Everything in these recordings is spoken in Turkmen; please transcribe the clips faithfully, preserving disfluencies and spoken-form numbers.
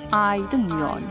Aydın Yol.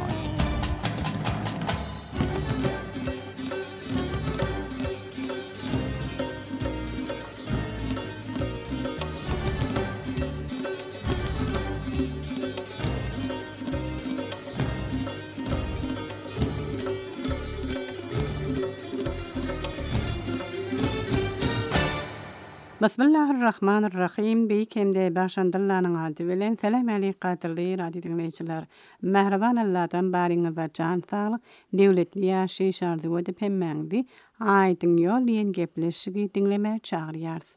Bismillahirrahmanirrahim. Beýkemde başandyrlaryň ady bilen selam aleykatirli radio dinleýijiler. Merhaban Allahdan baryňyza jan saglyk, döwletli ýaşaýyş arzuwy edip hemmäňdi Aýdyň ýol diýen gepleşigi dinlemäge çagyrýarys.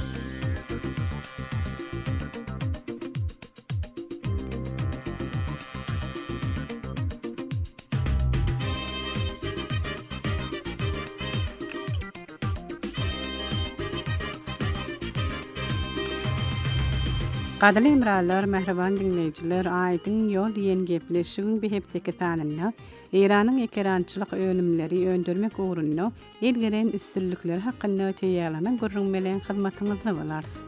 Gadly emralar, mehriban dinleýijiler, Aýdyň ýol diýen gepleşigiň bir hepdeki sanyna Iranyň ekerançylyk önümleri öndürmek ugrunda elgeren üstünlikler hakynda teýýarlanan görünmelen hyzmatyňyzda bolarsy.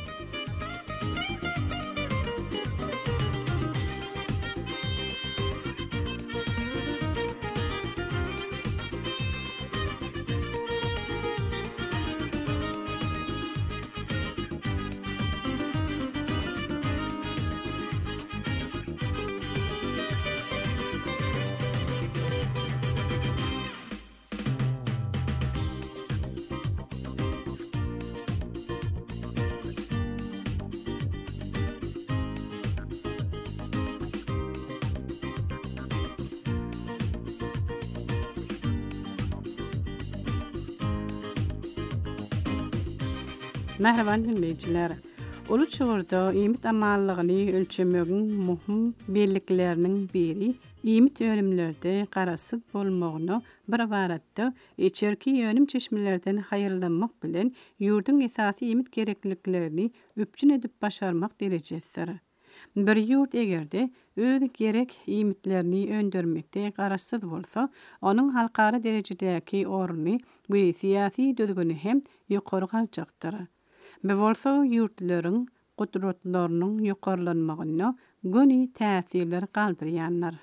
Merhaban dinleyijiler. Ulu çugurda iýmit amallygyny ölçemegiň muhim bellikleriniň biri iýmit önümlerde garasyz bolmagyny bir baratda içerki ýönüm çeşmelerden haýyrlanmak bilen ýurduň esasy iýmit gerekliliklerini üpçün edip başarmak derejesidir. Bir ýurt egerde öz gerek iýmitlerini öndürmekde garasyz bolsa, onuň halkara derejedäki orny we siýasy düzgüni hem ýokary galjakdyr. Bu bolsa ýurtlaryň gudratlarynyň ýokarlanmagyna göni täsirler galdyrýanlar.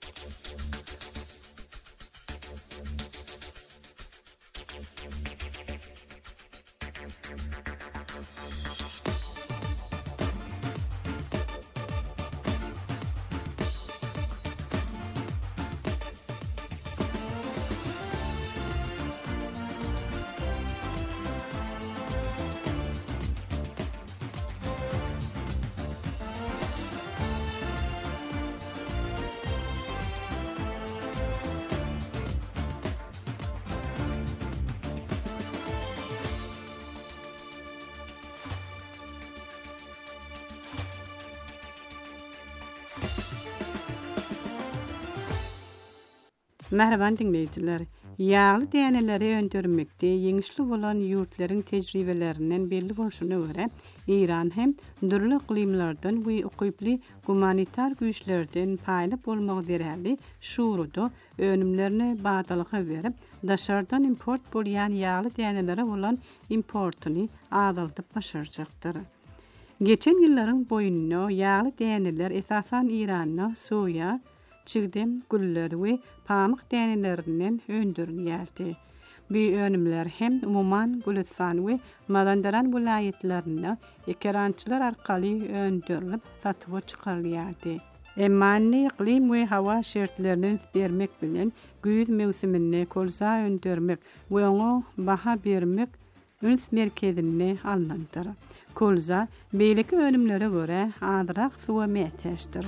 Merhaban dinleýijiler. Ýağly däneleri öndürmekde ýeňişli bolan ýurtlaryň tejribelerinden belli bolşuna görä, Iran hem dürli iklimlerden we ukyply humanitar güýçlerden paýda bolmagy deräli şuruda önümlerini badalyga berip, daşardan import bolýan ýağly dänelere bolan importuny azaltyp başarjakdyr. Geçen ýyllaryň boýunda ýağly däneler esasan Iranda soya, çigdem, güller we pamyk dänelerinden öndürilýärdi. Bu önümler hem umuman Gülistan we Mazandaran vilayetlerinde ekerançylar arkaly öndürilip satyba çykarylýardy. Emma iklim we hawa şertlerini bermek bilen güýz mewsiminde kolza öndürmek we oňa baha bermek üns merkezine alınandyr. Kolza beýleki önümlere göre azyrak suwa mätäşdir.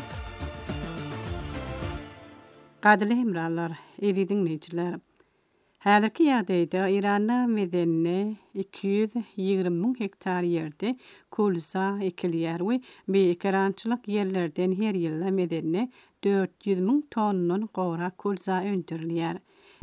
Gadly hemralar, edi dinleýijiler. Häzirki ýagdaýda Iranda medenne iki yüz ýygrimi müň hektar ýerde kulsa ekilýär we beýkerançylyk ýerlerden her ýyla medenne dört yüz müň tonnan gowra kulsa öndürilýär.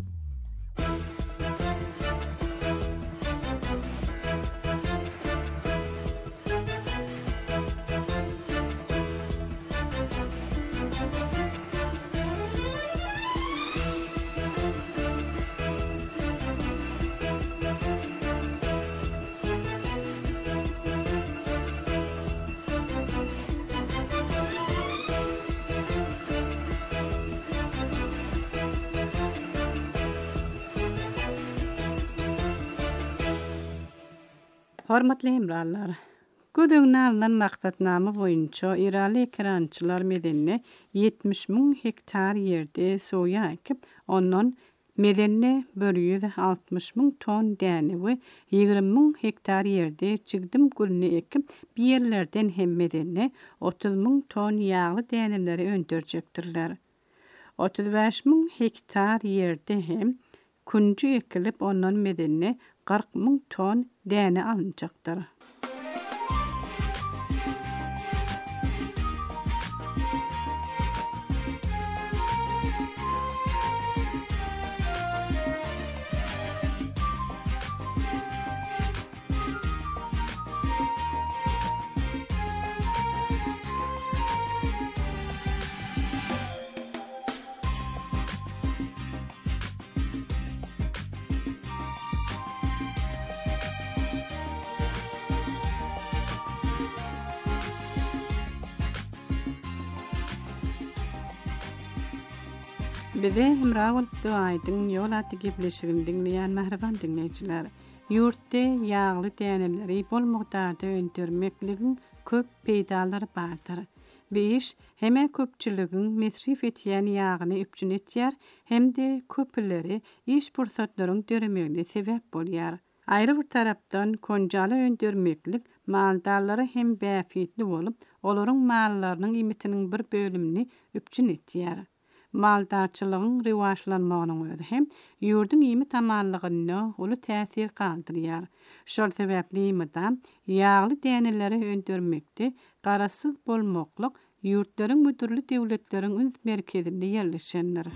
Hormatly hemrallar, Gödüňne alynan maksatnama boýunça Irany ekrançylar medenne yetmiş müň hektar ýerde soýa ekip, ondan medenne bir yüz altmış müň ton däne we ýygrimi müň hektar ýerde çygdym gülüni ekip, bir ýerlerden hem medenne otuz müň ton ýagly däneleri öndürjekdirler. otuz beş müň hektar ýerde hem kunju ekilip, ondan medenne kırk müň ton däne alınjakdyr. Bize hemrawal duaýdyň ýol aty gepleşigini dinleýän mähriban dinleýijiler, ýurtda ýagly däneleri bol mugdarda öndürmekligiň köp peýdalary bardyr. Beş, heme köpçüligiň mesrif etýän ýagyny üpjün etýär, hemde köpleri iş pursatlaryň döremegine sebäp bolýar. Aýry bir tarapdan konjaly öndürmeklik maldarlary hem bäfitli bolup, olaryň mallarynyň imitiniň bir bölümini üpjün etýär. Maldarçylygyň rewaçlanmagynyň özi hem ýurduň ýymy tamanlygyna uly täsir galdyrýar. Şol sebäpli ýymyda ýagly däneleri öndürmekde garasyz bolmaklyk ýurtlaryň müdürli döwletleriň üns merkezinde ýerleşenler.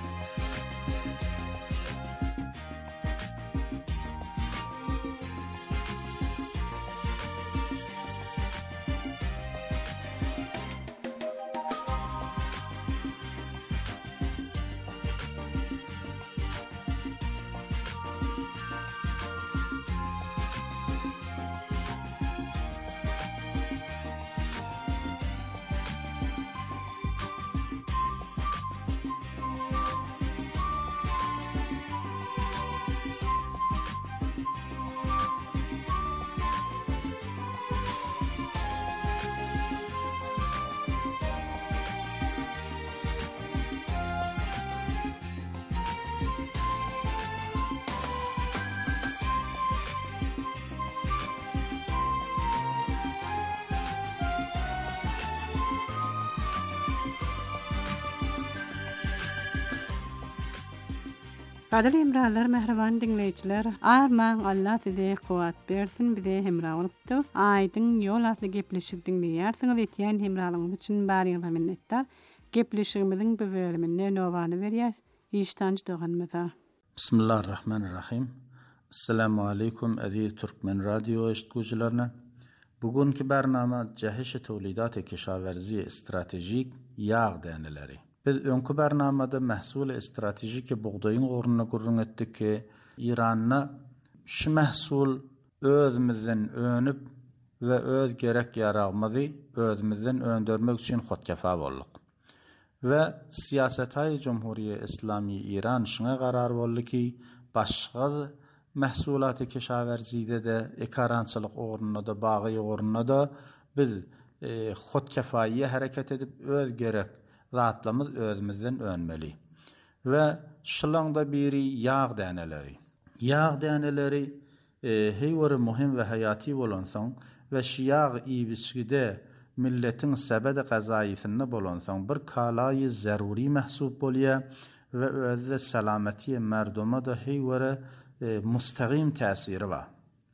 Gadal emralar mähriban dinleýijiler, armaň Allah size kuwat bersin, bize hemra bolupdy. Aýdyň ýol atly gepleşik dinleýärsiňiz, etýän hemralygyňyz üçin baryňyza minnetdar. Gepleşigimiziň bu bölüminde nowany berýär. Iştanç doganmaza. Bismillahirrahmanirrahim. Assalamu alaikum aziz Türkmen Radio eşitgüçilerine. Bugünkü barnama Cehiş-i Tevlidat-ı Kişaverzi Stratejik Yağ Däneleri. Biz önkü barnamada mehsul stratejik buğdayın ornuna gurrun etdik ki İran'na şu mehsul özümüzden önüp ve öz gerek yarağımızı özümüzden öndürmek için hotkefa bolduk. Ve siyasetay Cumhuriye İslami İran şuna karar boldy ki başga mehsulat-ı kişaverzide de ekarançılık ornuna da bağı ornuna da biz e, hotkefaýy hareket edip öz gerek zatlamız özümüzden önmeli. Ve şılanda biri yağ däneleri. Yağ däneleri e, heýwary muhim ve hayati bolansoň ve şiyağ iýbiçgide milletin sebede gazaýysyny bolansoň bir kalaýy zaruri mahsup bolýar ve özde selametiye merdoma da heywere e, müstegim tesiri var.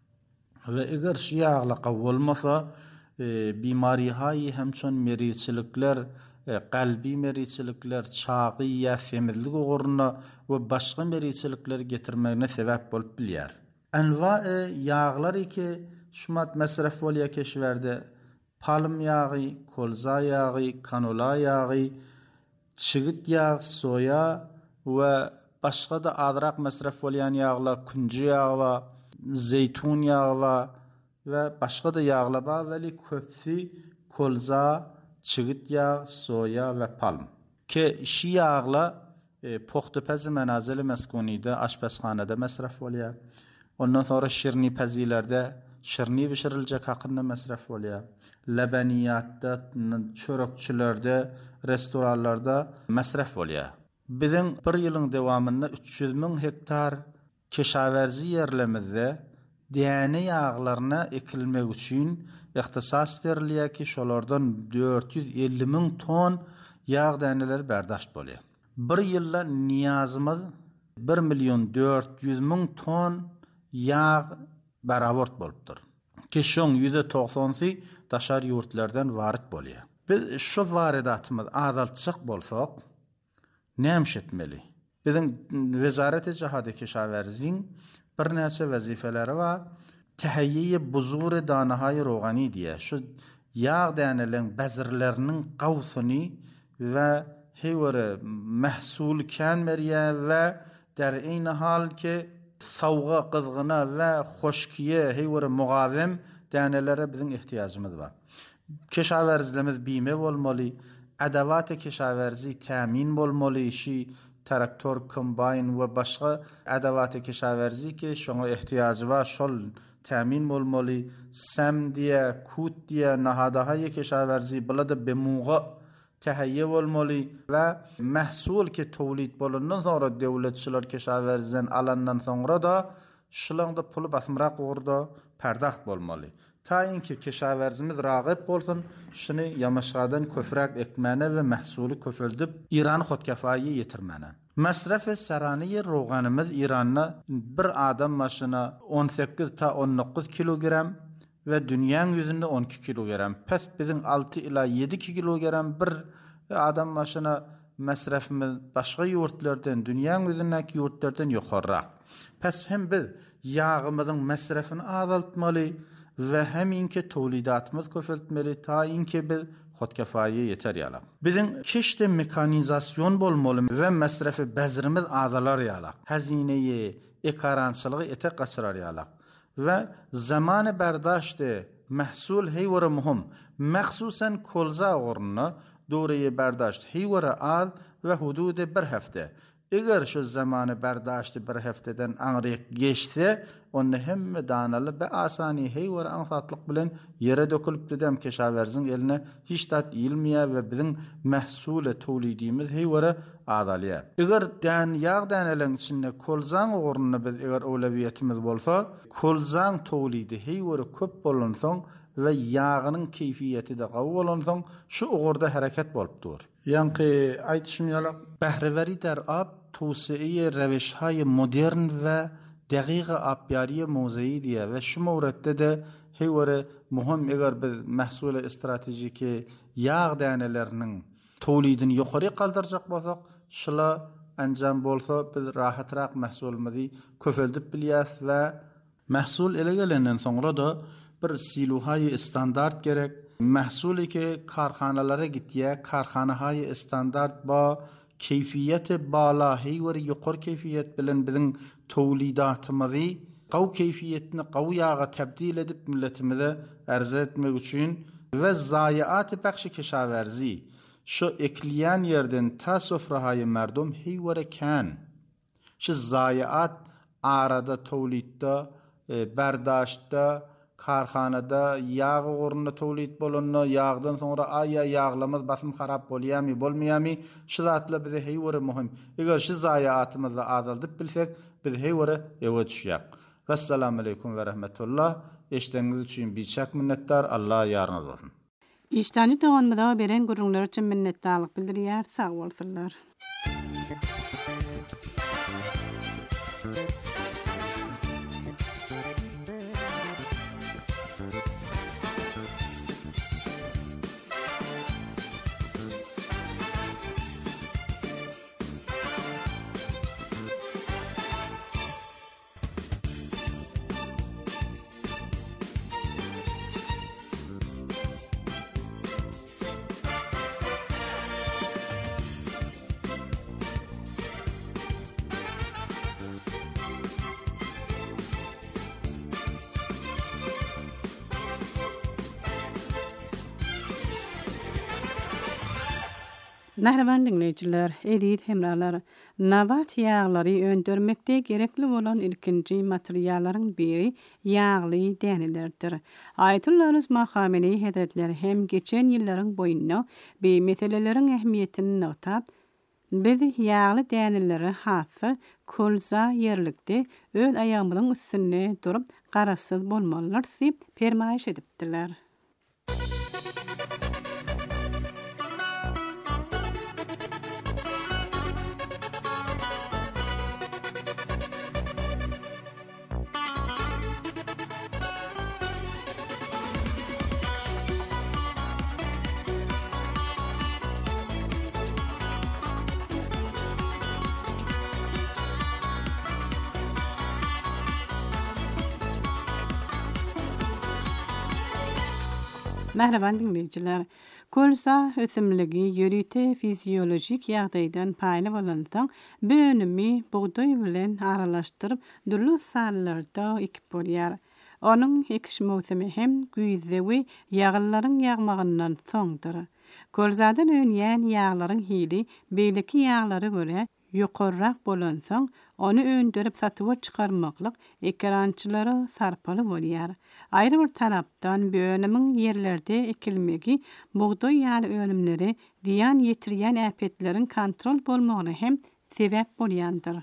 Ve eğer şu yağla kavulmasa e, bimarihayi hemçon meriçilikler, e, kalbi meriçilikler, çağı ya semizlik uğruna ve başka meriçilikler getirmeyine sebep bolup bilýär. Enva yağlar ki şumat mesref bolýa keşverde palm yağı, kolza yağı, kanola yağı, çigit yağı, soya ve başka da azrak mesref bolýan yağlar, kuncu yağı, zeytun yağı ve başka da yağlar var. Veli köpsi, kolza, çigit yağı, soya ve palm. Ki şi yağlar e, poxtupez menazil meskunide, aşpezhanede mesref bolýar. Ondan sonra şirni pezilerde şirni pişirilecek hakkında mesref oluyor. Lebeniyatta, çörekçilerde, restoranlarda mesref oluyor. Bizim bir yılın devamında üç yüz bin hektar keşaverzi yerlemizde diyane yağlarına ekilmek için ihtisas veriliyor ki şolardan dört yüz elli bin ton yağ daneleri berdaşt oluyor. Bir yılla niyazımız bir milyon dört yüz bin ton yağ baravart bolupdur. Ki şoň yüzde toksany daşar yurtlardan varit bolýar. Biz şu varidatymyz azaltsak bolsak, näme etmeli? Bizim Wezaret-i Cihad-ı Keşawerziň bir näçe wazifeleri bar. Tehiyye buzur danahay rogani diye. Şu yağ danelerin bezirlerinin qawsyny ve hewere mahsul kan meriye ve der eyni hal ki savga, kızgına ve hoşkiye heyvere mugavim danelere bizim ihtiyacımız var. Keşaverzimiz bime olmalı, adavat-ı keşaverzi temin olmalı, işi traktör, kombine ve başka adavat-ı keşaverzi ki şuna ihtiyacı var, şol temin olmalı, sem diye, kut diye nahadahay keşaverzi buladı bemuğa tehiyye olmalı ve mahsul ki tevlid bolundan sonra devletçiler keşaverzden alandan sonra da şılanda pulu basmıraq uğurda perdaxt bolmalı. Ta inki keşaverzimiz rağib bolsun, şunu yamaşgadan köfrak ekmene ve mahsulü köfüldüp İran xodkefayi yetirmene. Mesref seraniye roğanımız İran'na bir adam maşına on sekiz ta on dokuz kilogram ve dünyanın yüzünde on iki kilogram. Pes bizim altı ila yedi kilogram bir adam maşına mesrefimiz başka yurtlardan, dünyanın yüzündeki yurtlardan yukarırak. Pes hem biz yağımızın mesrefini azaltmalı ve hem inki tolidatımız köfültmeli ta inki biz xodkefayi yeter yalak. Bizim kişte mekanizasyon bolmalı ve mesrefi bezrimiz azalar yalak. Hazineyi, ekarançılığı ete kaçırar yalak. Ve zamanı berdaştı mahsul heyvara muhim. Mexsusen kolza uğruna doğruyu berdaşt heyvara az ve hududu bir hafta. Eğer şu zamanı berdaştı bir haftadan anriyek geçti, onu hem danalı ve asani heyvara ansatlık bilen yere dökülüp dedem keşaverzin eline hiç tat ilmiye ve bizim mahsule tolidimiz heyvara azalıya. Eğer dan yağ danelerin içinde kolzan uğruna biz eğer oleviyetimiz bolsa, kolzan tolidi heyvara köp bolunsan ve yağının keyfiyeti de qav bolunsan, şu uğurda hareket bolup dur. Yani aytışım yalak, behreveri der ab, توسعه روش‌های مدرن و دقیق آبیاری موضعی دیه و şu mevredde de heyvere muhim eğer bir mahsul estratejik yağ danelerinin tolidini yukarı kaldıracak bolsak, şula anjam bolsa biz rahatrak mahsulimizi köfeldip bilyas ve mahsul ele gelenden sonra da bir silohay standart gerek. Mahsuli ki karxanalara gittiye, karxanahay standart ba keyfiyet bala heyver yuqor keyfiyet bilen bizim tolidatımızı qav keyfiyetini qav yağa tebdil edip milletimize arz etmek için ve zayiat bakşı keşaverzi şu ekliyen yerden ta sofrahay merdum heyver kan şu zayiat arada tolidda berdaşta karxanada yağ uğruna tolid bolunna yağdan sonra aya yağlamaz basım xarab bolyami bolmayami şu zatla bize heyvere muhim. Eğer şu zayiatımızı azaldıp bilsek biz heyvere eve düşyak. Vesselamu aleykum ve rahmetullah. Eşitiniz için birçok minnettar. Allah yarınız olsun. İştancı doğanmada beren gurunlar için minnettarlık bildiriyar. Sağ olsunlar. Nährban dinleyijiler, edit hemralar, nabat ýağlary öndürmekde gerekli bolan ilkinji materiallaryň biri ýağly dänelerdir. Aýatullah Mahameni Hazretleri hem geçen ýyllaryň boýunda bu meseleleriň ähmiýetini notap, biz ýağly däneleri hasy kolza ýerlikde öz aýamynyň üstünde durup garasyz bolmalylar diýip fermaýyş edipdiler. Merhaban dinleyijiler. Kolsa ösümligi ýörüte fiziolojik ýagdaýdan paýly bolandyň bönümi buğdoý bilen aralaşdyryp durly sallarda ekip bolýar. Onuň ekiş mowsumy hem güýze we ýağlaryň ýagmagyndan soňdyr. Kolzadan öňýän ýağlaryň hili beýleki ýağlara göre ýokarrak bolansaň, onu öndürip satyp çykarmaklyk ekrançylara sarpaly bolýar. Aýry bir tarapdan bönümiň ýerlerde ekilmegi buğdoý ýaly önümleri diýan ýetirýän äpetleriň kontrol bolmagyna hem sebäp bolýandyr.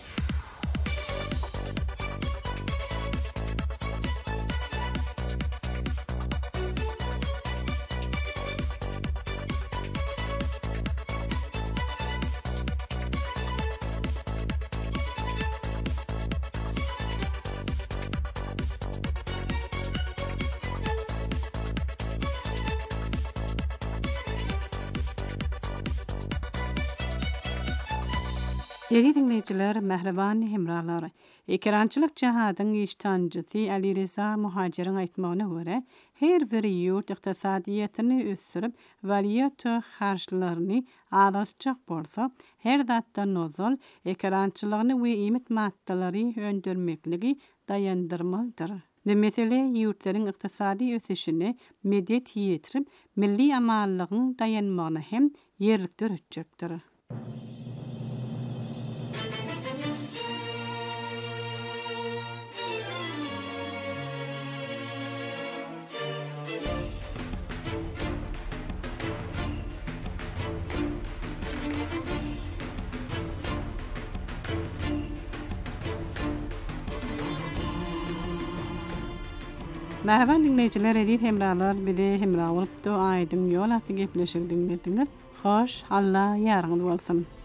Ýeri dinleyijiler, mähreban hemralar. Ekrançylyk jahadyň iştanjysy Ali Reza Muhajiriň aýtmagyna görä, her bir ýurt ykdysadyýetini ösürip, waliýat harçlaryny azaltjak bolsa, her zatdan nozul ekrançylygyny we iýmit maddalary öndürmekligi daýandyrmalydyr. Bu mesele ýurtlaryň ykdysady ösüşini medet ýetirip, milli amallygyň daýanmagyna hem ýerlikde öretjekdir. Merhaban dinleyijiler, edip hemralar, bide hemra bolup da aýdyň ýol atdy gepleşik dinlediňiz. Hoş, Allah ýarňyz bolsun.